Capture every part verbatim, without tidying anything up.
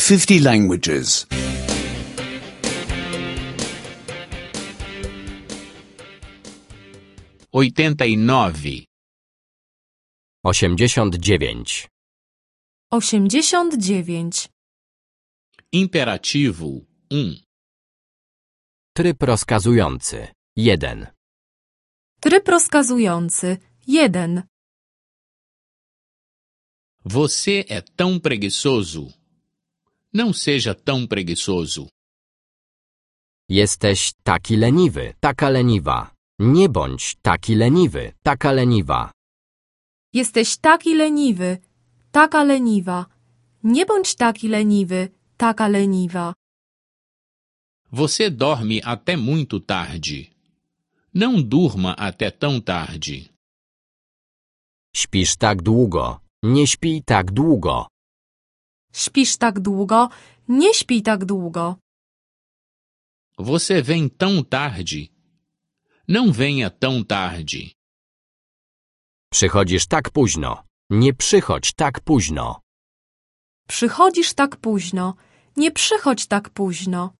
fifty languages. oitenta e nove. osiemdziesiąt dziewięć. osiemdziesiąt dziewięć. Imperativo um. Tryb rozkazujący. jeden. Tryb rozkazujący. jeden. Você é tão preguiçoso. Não seja tão preguiçoso. Jesteś taki leniwy, taka leniwa. Nie bądź taki leniwy, taka leniwa. Jesteś taki leniwy, taka leniwa. Nie bądź taki leniwy, taka leniwa. Você dorme até muito tarde. Não durma até tão tarde. Śpisz tak długo. Nie śpij tak długo. Śpisz tak długo, nie śpij tak długo. Você vem tão tarde. Não venha tão tarde. Przychodzisz tak późno. Nie przychodź tak późno. Przychodzisz tak późno, nie przychodź tak późno.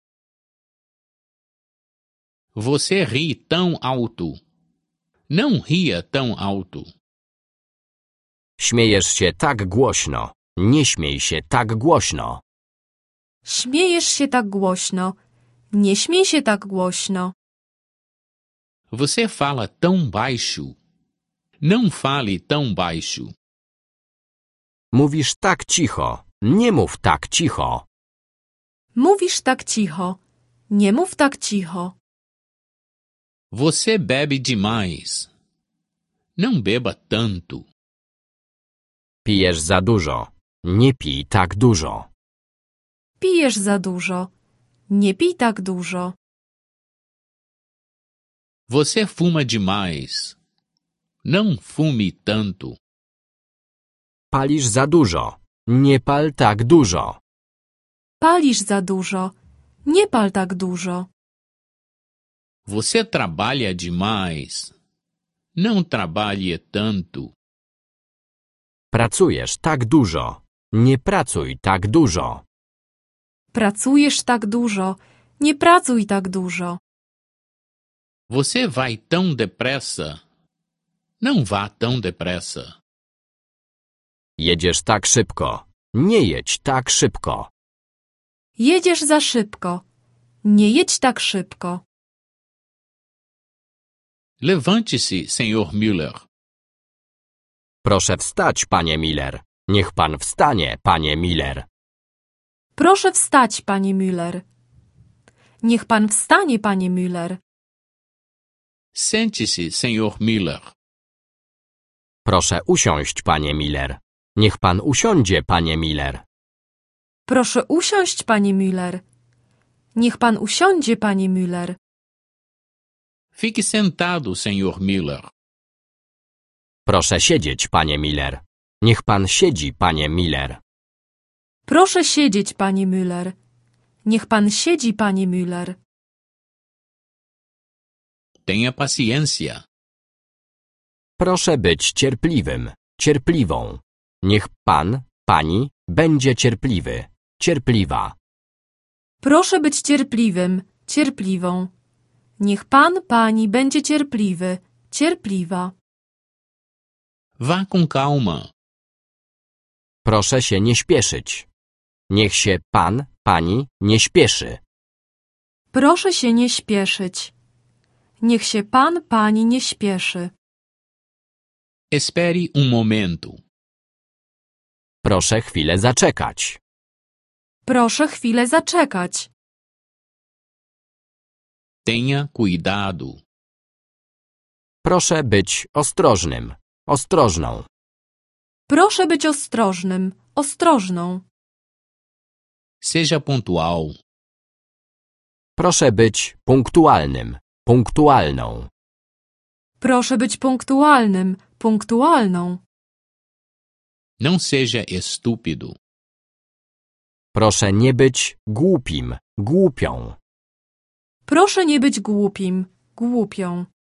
Você ri tão alto. Não ria tão alto. Śmiejesz się tak głośno. Nie śmiej się tak głośno. Śmiejesz się tak głośno, nie śmiej się tak głośno. Você fala tão baixo. Não fale tão baixo. Mówisz tak cicho. Nie mów tak cicho. Mówisz tak cicho, nie mów tak cicho. Você bebe demais. Não beba tanto. Pijesz za dużo. Nie pij tak dużo. Pijesz za dużo, nie pij tak dużo. Você fuma demais. Não fume tanto. Palisz za dużo. Nie pal tak dużo. Palisz za dużo, nie pal tak dużo. Você trabalha demais. Não trabalhe tanto. Pracujesz tak dużo. Nie pracuj tak dużo. Pracujesz tak dużo, nie pracuj tak dużo. Você vai tão depressa. Não vá tão depressa. Jedziesz tak szybko. Nie jedź tak szybko. Jedziesz za szybko, nie jedź tak szybko. Levante-se, senhor Müller. Proszę wstać, panie Miller. Niech pan wstanie, panie Miller. Proszę wstać, panie Müller. Niech pan wstanie, panie Müller. Sente-se, senhor Müller. Proszę usiąść, panie Miller. Niech pan usiądzie, panie Miller. Proszę usiąść, panie Müller. Niech pan usiądzie, panie Müller. Fique sentado, senhor Müller. Proszę siedzieć, panie Miller. Niech pan siedzi, panie Miller. Proszę siedzieć, panie Müller. Niech pan siedzi, panie Müller. Tenha paciência. Proszę być cierpliwym, cierpliwą. Niech pan, pani, będzie cierpliwy, cierpliwa. Proszę być cierpliwym, cierpliwą. Niech pan, pani będzie cierpliwy, cierpliwa. Vá com calma. Proszę się nie śpieszyć. Niech się pan, pani nie śpieszy. Proszę się nie śpieszyć. Niech się pan, pani nie śpieszy. Espere um momento. Proszę chwilę zaczekać. Proszę chwilę zaczekać. Tenha cuidado. Proszę być ostrożnym, ostrożną. Proszę być ostrożnym, ostrożną. Seja pontual. Proszę być punktualnym, punktualną. Proszę być punktualnym, punktualną. Não seja estúpido. Proszę nie być głupim, głupią. Proszę nie być głupim, głupią.